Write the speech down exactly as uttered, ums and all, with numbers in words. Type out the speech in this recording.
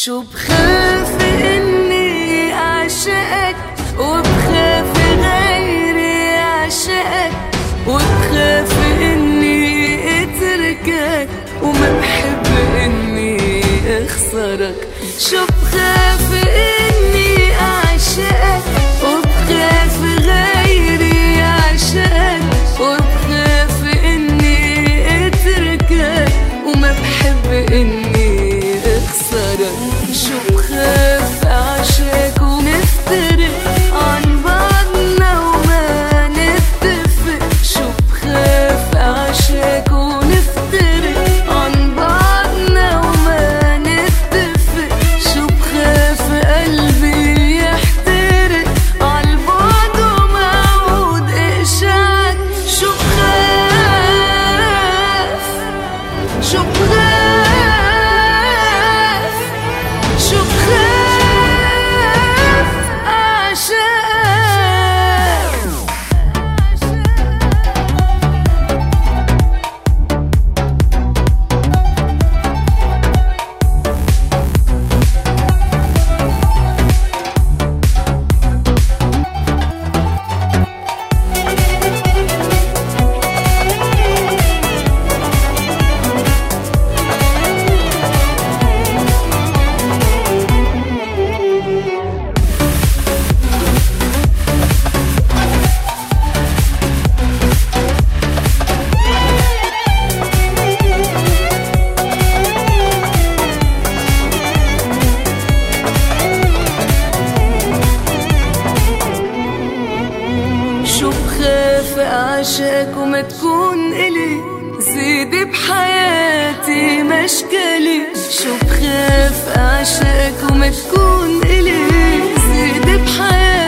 شو بخاف اني اعشقك، وبخاف غيري يعشقك، وبخاف اني اتركك، وما بحب اني اخسرك. شو بخاف اني اعشقك، وبخاف غيري يعشقك، وبخاف اني اتركك، وما بحب اني اخسرك. شو بخاف اعشقك ونفترق عن بعضنا وما نتفق. شو بخاف اعشقك ونفترق عن بعضنا وما نتفق. شو بخاف قلبي يحترق عالبعد وما عود اقشعك. شو بخاف شو بخاف شو بخاف أعشقك. شو بخاف أعشقك وما تكون إلي زيد بحياتي مشكلة. شو بخاف أعشقك وما تكون إلي زيد بحياتي